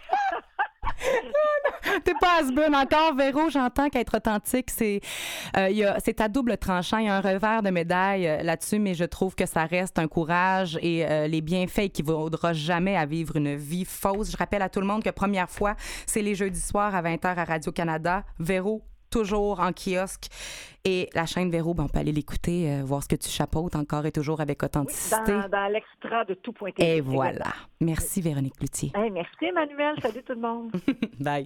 T'es pas has-been encore, Véro. J'entends qu'être authentique, c'est à double tranchant. Il y a un revers de médaille là-dessus, mais je trouve que ça reste un courage et les bienfaits équivaudra jamais à vivre une vie fausse. Je rappelle à tout le monde que première fois, c'est les jeudis soirs à 20h à Radio-Canada. Véro, toujours en kiosque. Et la chaîne Véro, on peut aller l'écouter, voir ce que tu chapeautes encore et toujours avec authenticité. Oui, dans l'extra de tout.tv. Et voilà. Merci, Véronique Cloutier. Hey, merci, Emmanuel. Salut tout le monde. Bye.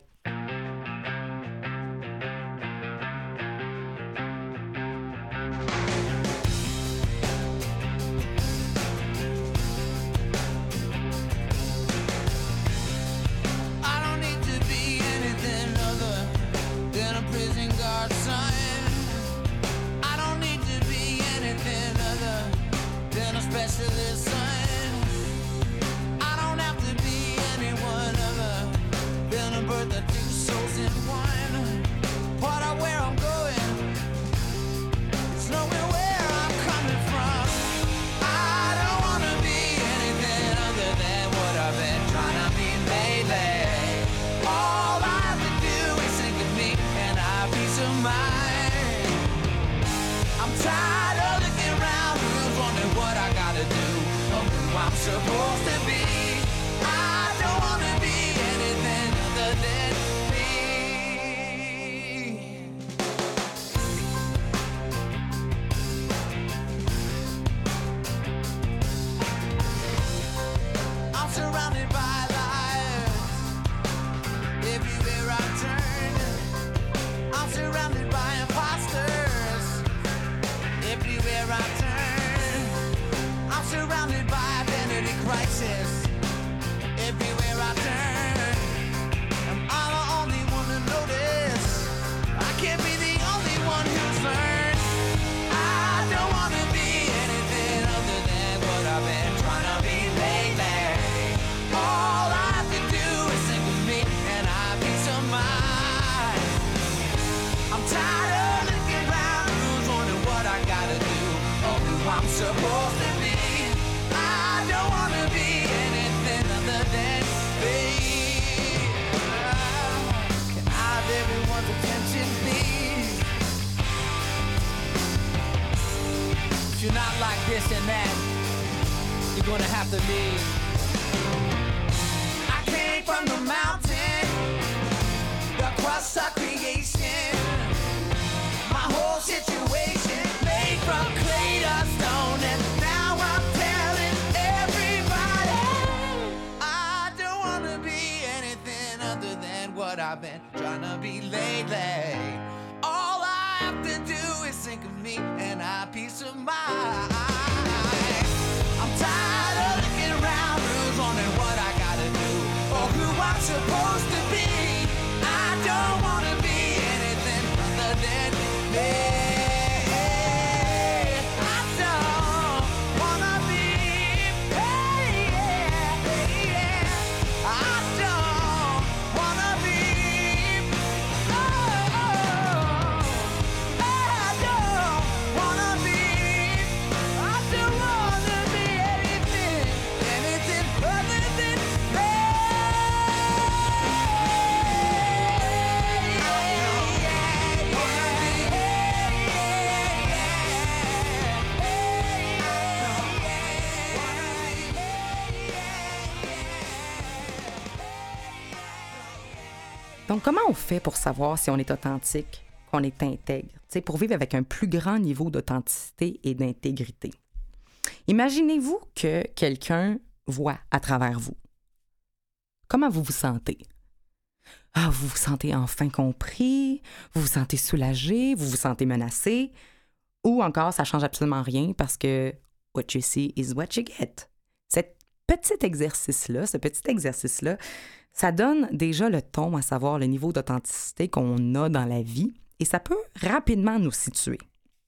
Specialist son. I don't have to be anyone other than a birth of 2 souls in one. Part of where I'm going, it's knowing where I'm coming from. I don't want to be anything other than what I've been trying to be lately. All I have to do is think of me and I have peace of mind. I'm tired of looking around, wondering what I gotta do, or who I'm supposed to be. I don't wanna be anything other than me. I'm surrounded by lies everywhere I turn. I'm surrounded by imposters everywhere I turn. I'm surrounded by identity crisis everywhere I turn. Am I the only one to notice? I can't be the only one who's learned. I don't want to be anything other than what I've been trying to be lately. All I have to do is think of me and I have peace of mind. I'm tired of looking around, who's wondering what I gotta do, or who I'm supposed to be. I don't wanna be anything other than me. Can I have everyone's attention, please? If you're not like this and that, you're gonna have to leave. I came from the mountain, the crust of creation. My whole situation made from clay to stone, and now I'm telling everybody I don't wanna be anything other than what I've been trying to be lately. All I have to do is think of me and I have peace of mind. Donc, comment on fait pour savoir si on est authentique, qu'on est intègre, pour vivre avec un plus grand niveau d'authenticité et d'intégrité? Imaginez-vous que quelqu'un voit à travers vous. Comment vous vous sentez? Ah, vous vous sentez enfin compris, vous vous sentez soulagé, vous vous sentez menacé, ou encore ça ne change absolument rien parce que what you see is what you get. Ce petit exercice-là, ça donne déjà le ton à savoir le niveau d'authenticité qu'on a dans la vie et ça peut rapidement nous situer.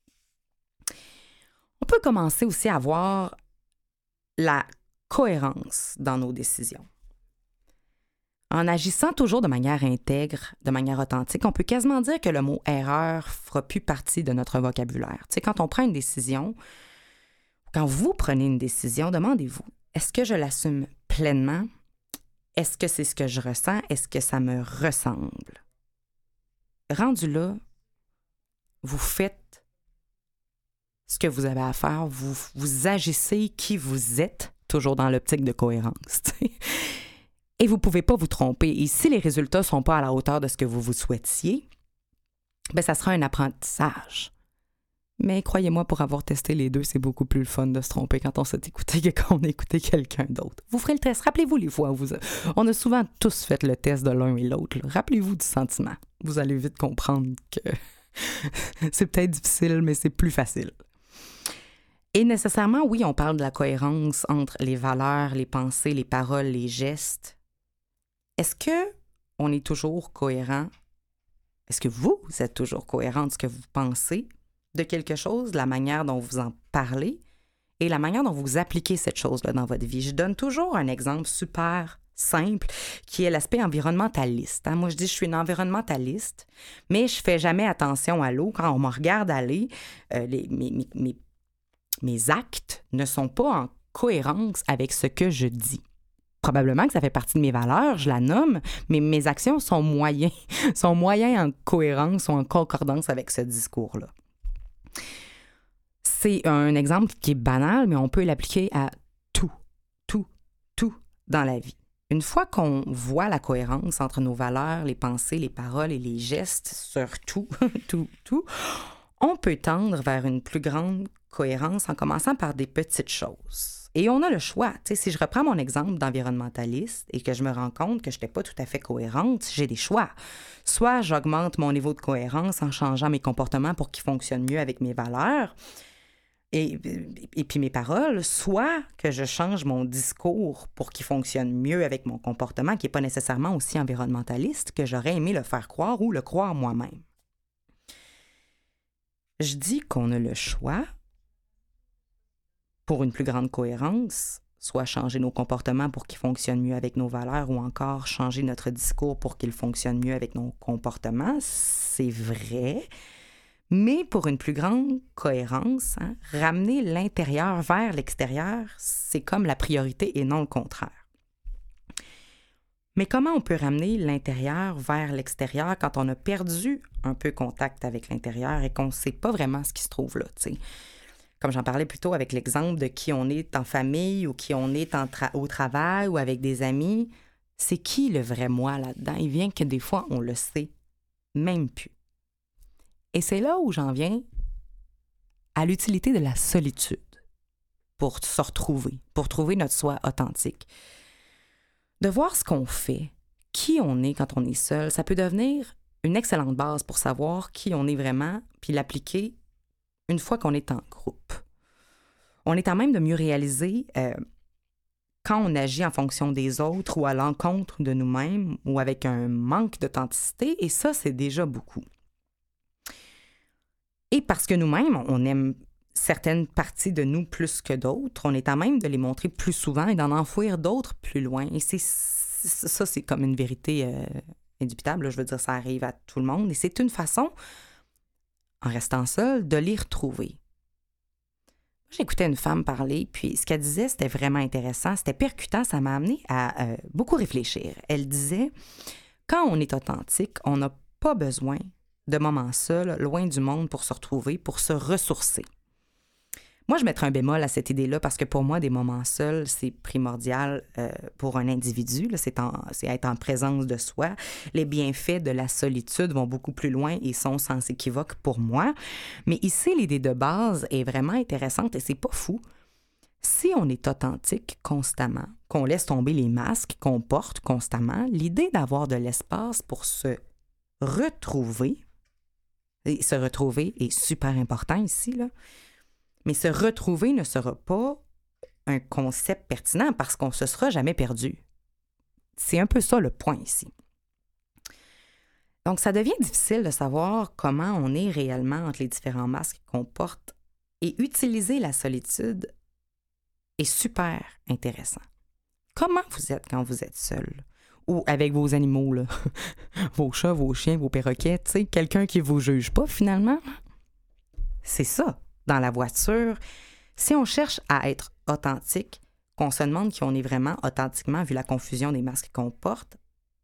On peut commencer aussi à voir la cohérence dans nos décisions. En agissant toujours de manière intègre, de manière authentique, on peut quasiment dire que le mot « erreur » ne fera plus partie de notre vocabulaire. Tu sais, quand on prend une décision, quand vous prenez une décision, demandez-vous, est-ce que je l'assume pleinement? Est-ce que c'est ce que je ressens? Est-ce que ça me ressemble? Rendu là, vous faites ce que vous avez à faire, vous agissez qui vous êtes, toujours dans l'optique de cohérence. Et vous ne pouvez pas vous tromper. Et si les résultats ne sont pas à la hauteur de ce que vous souhaitiez, bien, ça sera un apprentissage. Mais croyez-moi, pour avoir testé les deux, c'est beaucoup plus le fun de se tromper quand on s'est écouté que quand on a écouté quelqu'un d'autre. Vous ferez le test. Rappelez-vous les fois où on a souvent tous fait le test de l'un et l'autre. Rappelez-vous du sentiment. Vous allez vite comprendre que c'est peut-être difficile, mais c'est plus facile. Et nécessairement, oui, on parle de la cohérence entre les valeurs, les pensées, les paroles, les gestes. Est-ce qu'on est toujours cohérent? Est-ce que vous êtes toujours cohérent de ce que vous pensez de quelque chose, de la manière dont vous en parlez et la manière dont vous appliquez cette chose-là dans votre vie? Je donne toujours un exemple super simple qui est l'aspect environnementaliste. Moi, je dis je suis une environnementaliste, mais je ne fais jamais attention à l'eau. Quand on me regarde aller, mes actes ne sont pas en cohérence avec ce que je dis. Probablement que ça fait partie de mes valeurs, je la nomme, mais mes actions sont moyens en cohérence ou en concordance avec ce discours-là. C'est un exemple qui est banal, mais on peut l'appliquer à tout dans la vie. Une fois qu'on voit la cohérence entre nos valeurs, les pensées, les paroles et les gestes sur tout, on peut tendre vers une plus grande cohérence en commençant par des petites choses. Et on a le choix. Tu sais, si je reprends mon exemple d'environnementaliste et que je me rends compte que je n'étais pas tout à fait cohérente, j'ai des choix. Soit j'augmente mon niveau de cohérence en changeant mes comportements pour qu'ils fonctionnent mieux avec mes valeurs et puis mes paroles, soit que je change mon discours pour qu'il fonctionne mieux avec mon comportement qui n'est pas nécessairement aussi environnementaliste que j'aurais aimé le faire croire ou le croire moi-même. Je dis qu'on a le choix pour une plus grande cohérence, soit changer nos comportements pour qu'ils fonctionnent mieux avec nos valeurs ou encore changer notre discours pour qu'il fonctionne mieux avec nos comportements. C'est vrai, mais pour une plus grande cohérence, ramener l'intérieur vers l'extérieur, c'est comme la priorité et non le contraire. Mais comment on peut ramener l'intérieur vers l'extérieur quand on a perdu un peu contact avec l'intérieur et qu'on ne sait pas vraiment ce qui se trouve là, tu sais? Comme j'en parlais plus tôt avec l'exemple de qui on est en famille ou qui on est au travail ou avec des amis, c'est qui le vrai moi là-dedans? Il vient que des fois, on le sait même plus. Et c'est là où j'en viens à l'utilité de la solitude pour se retrouver, pour trouver notre soi authentique. De voir ce qu'on fait, qui on est quand on est seul, ça peut devenir une excellente base pour savoir qui on est vraiment puis l'appliquer une fois qu'on est en groupe. On est à même de mieux réaliser quand on agit en fonction des autres ou à l'encontre de nous-mêmes ou avec un manque d'authenticité, et ça, c'est déjà beaucoup. Et parce que nous-mêmes, on aime certaines parties de nous plus que d'autres, on est à même de les montrer plus souvent et d'en enfouir d'autres plus loin. Et ça, c'est comme une vérité indubitable, là, je veux dire, ça arrive à tout le monde. Et c'est une façon, en restant seule, de les retrouver. J'écoutais une femme parler, puis ce qu'elle disait, c'était vraiment intéressant, c'était percutant, ça m'a amené à beaucoup réfléchir. Elle disait, quand on est authentique, on n'a pas besoin de moments seuls, loin du monde pour se retrouver, pour se ressourcer. Moi, je mettrais un bémol à cette idée-là parce que pour moi, des moments seuls, c'est primordial pour un individu. Là, c'est être en présence de soi. Les bienfaits de la solitude vont beaucoup plus loin et sont sans équivoque pour moi. Mais ici, l'idée de base est vraiment intéressante et c'est pas fou. Si on est authentique constamment, qu'on laisse tomber les masques qu'on porte constamment, l'idée d'avoir de l'espace pour se retrouver, et se retrouver est super important ici, là, mais se retrouver ne sera pas un concept pertinent parce qu'on ne se sera jamais perdu. C'est un peu ça le point ici. Donc, ça devient difficile de savoir comment on est réellement entre les différents masques qu'on porte et utiliser la solitude est super intéressant. Comment vous êtes quand vous êtes seul? Ou avec vos animaux, là. Vos chats, vos chiens, vos perroquets, tu sais, quelqu'un qui ne vous juge pas finalement. C'est ça. Dans la voiture, si on cherche à être authentique, qu'on se demande qui on est vraiment authentiquement vu la confusion des masques qu'on porte,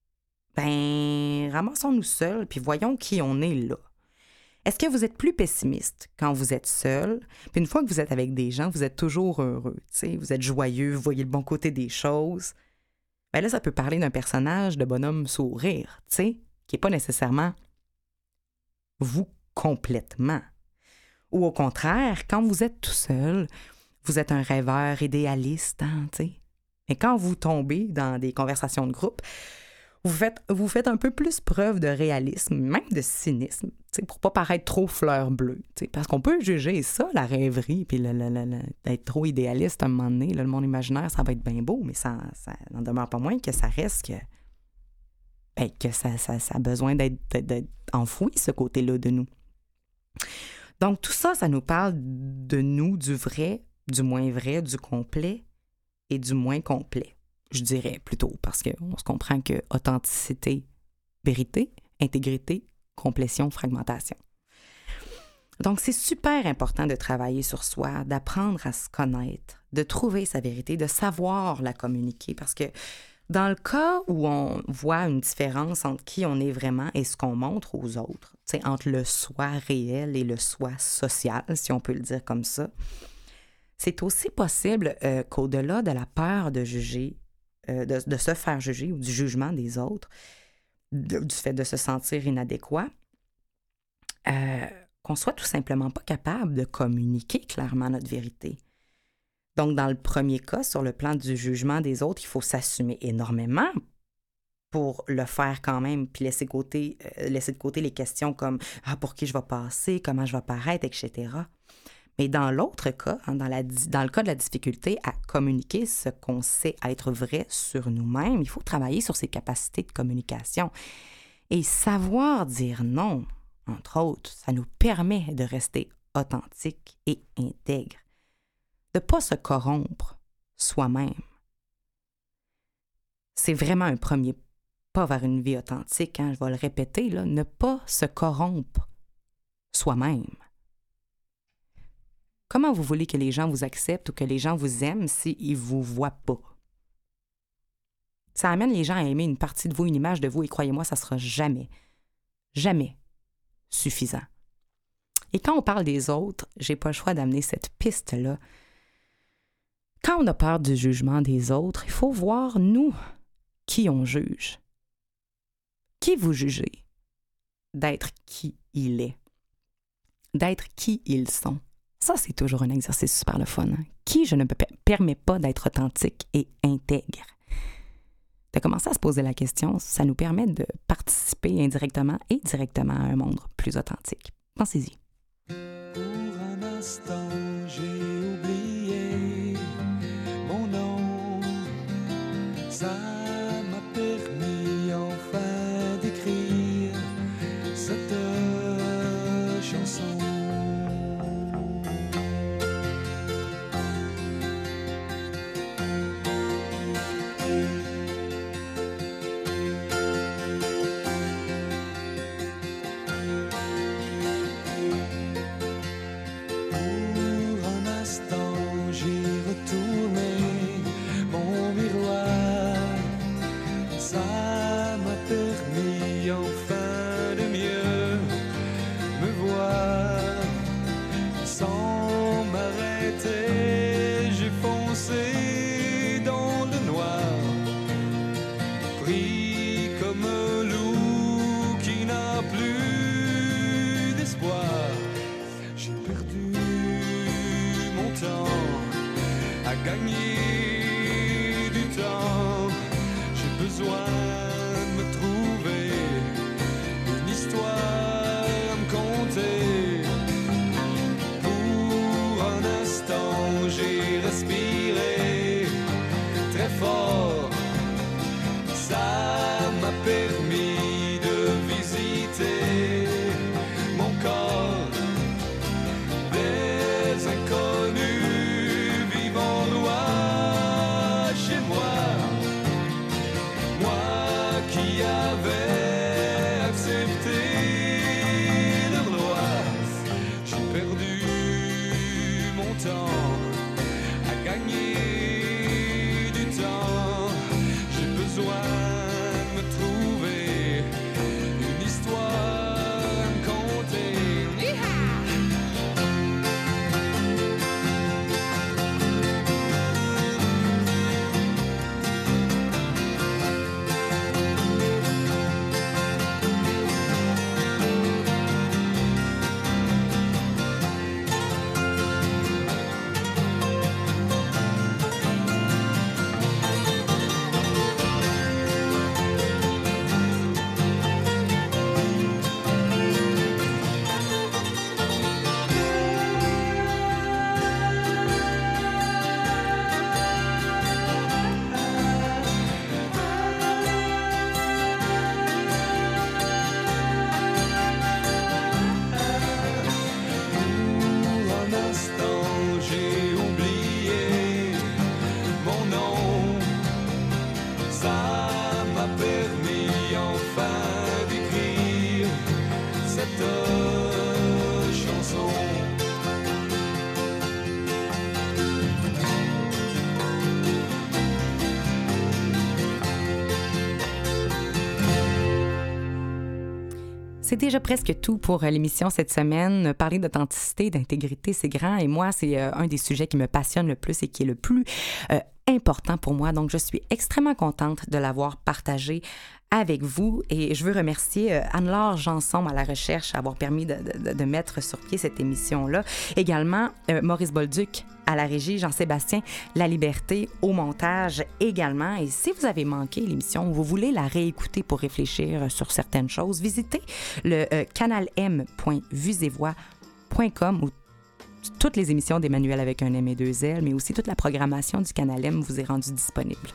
ben ramassons-nous seuls puis voyons qui on est là. Est-ce que vous êtes plus pessimiste quand vous êtes seul? Puis une fois que vous êtes avec des gens, vous êtes toujours heureux, tu sais, vous êtes joyeux, vous voyez le bon côté des choses. Ben là, ça peut parler d'un personnage de bonhomme sourire, tu sais, qui n'est pas nécessairement vous complètement. Ou au contraire, quand vous êtes tout seul, vous êtes un rêveur idéaliste, hein, tu sais. Et quand vous tombez dans des conversations de groupe, vous faites un peu plus preuve de réalisme, même de cynisme, tu sais, pour pas paraître trop fleur bleue, tu sais. Parce qu'on peut juger ça, la rêverie, puis d'être trop idéaliste à un moment donné. Là, le monde imaginaire, ça va être bien beau, mais ça n'en demeure pas moins que ça reste que ça a besoin d'être enfoui, ce côté-là de nous. Donc, tout ça, ça nous parle de nous, du vrai, du complet et du moins complet, je dirais plutôt, parce qu'on se comprend que authenticité, vérité, intégrité, complétion, fragmentation. Donc, c'est super important de travailler sur soi, d'apprendre à se connaître, de trouver sa vérité, de savoir la communiquer, parce que dans le cas où on voit une différence entre qui on est vraiment et ce qu'on montre aux autres, entre le soi réel et le soi social, si on peut le dire comme ça, c'est aussi possible qu'au-delà de la peur de juger, de se faire juger ou du jugement des autres, du fait de se sentir inadéquat, qu'on soit tout simplement pas capable de communiquer clairement notre vérité. Donc, dans le premier cas, sur le plan du jugement des autres, il faut s'assumer énormément pour le faire quand même, puis laisser de côté les questions comme « Ah, pour qui je vais passer? Comment je vais paraître? » etc. Mais dans l'autre cas, hein, dans le cas de la difficulté à communiquer ce qu'on sait être vrai sur nous-mêmes, il faut travailler sur ses capacités de communication. Et savoir dire non, entre autres, ça nous permet de rester authentique et intègre, de ne pas se corrompre soi-même. C'est vraiment un premier pas vers une vie authentique, hein, je vais le répéter, là, ne pas se corrompre soi-même. Comment vous voulez que les gens vous acceptent ou que les gens vous aiment s'ils ne vous voient pas? Ça amène les gens à aimer une partie de vous, une image de vous, et croyez-moi, ça ne sera jamais, jamais suffisant. Et quand on parle des autres, j'ai pas le choix d'amener cette piste-là. Quand on a peur du jugement des autres, il faut voir, nous, qui on juge. Qui vous jugez? D'être qui il est. D'être qui ils sont. Ça, c'est toujours un exercice super le fun. Hein? Qui je ne me permets pas d'être authentique et intègre. De commencer à se poser la question, ça nous permet de participer indirectement et directement à un monde plus authentique. Pensez-y. Pour un instant, j'ai oublié mon nom. Ça m'a permis enfin d'écrire cette chanson. temps, à gagner du temps. J'ai besoin de me trouver une histoire à me conter. Pour un instant, j'ai respiré très fort. Ça m'a permis de visiter mon corps. Des inconnus vivant loin chez moi. Moi qui avais accepté leur loi. J'ai perdu mon temps à gagner du temps. J'ai besoin de me trouver une histoire à me conter. C'est déjà presque tout pour l'émission cette semaine. Parler d'authenticité, d'intégrité, c'est grand. Et moi, c'est un des sujets qui me passionne le plus et qui est le plus important pour moi. Donc, je suis extrêmement contente de l'avoir partagé avec vous. Et je veux remercier Anne-Laure Janson à la recherche d'avoir permis de mettre sur pied cette émission-là. Également, Maurice Bolduc à la régie, Jean-Sébastien Laliberté au montage également. Et si vous avez manqué l'émission ou vous voulez la réécouter pour réfléchir sur certaines choses, visitez le canalm.vuesetvoix.com où toutes les émissions d'Emmanuel avec un M et deux L, mais aussi toute la programmation du Canal M vous est rendue disponible.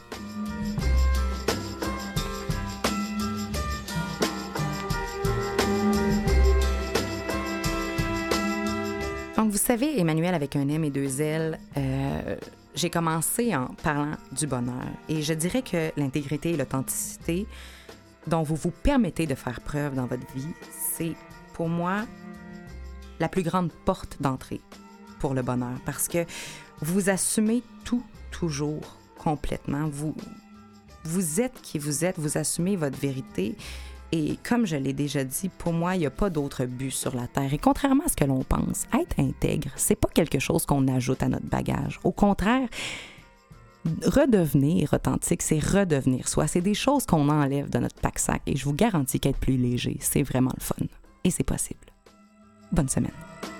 Donc, vous savez, Emmanuel avec un M et deux L, j'ai commencé en parlant du bonheur. Et je dirais que l'intégrité et l'authenticité dont vous vous permettez de faire preuve dans votre vie, c'est pour moi la plus grande porte d'entrée pour le bonheur. Parce que vous assumez tout, toujours, complètement. Vous êtes qui vous êtes, vous assumez votre vérité. Et comme je l'ai déjà dit, pour moi, il n'y a pas d'autre but sur la Terre. Et contrairement à ce que l'on pense, être intègre, c'est pas quelque chose qu'on ajoute à notre bagage. Au contraire, redevenir authentique, c'est redevenir soi. C'est des choses qu'on enlève de notre pack-sac. Et je vous garantis qu'être plus léger, c'est vraiment le fun. Et c'est possible. Bonne semaine.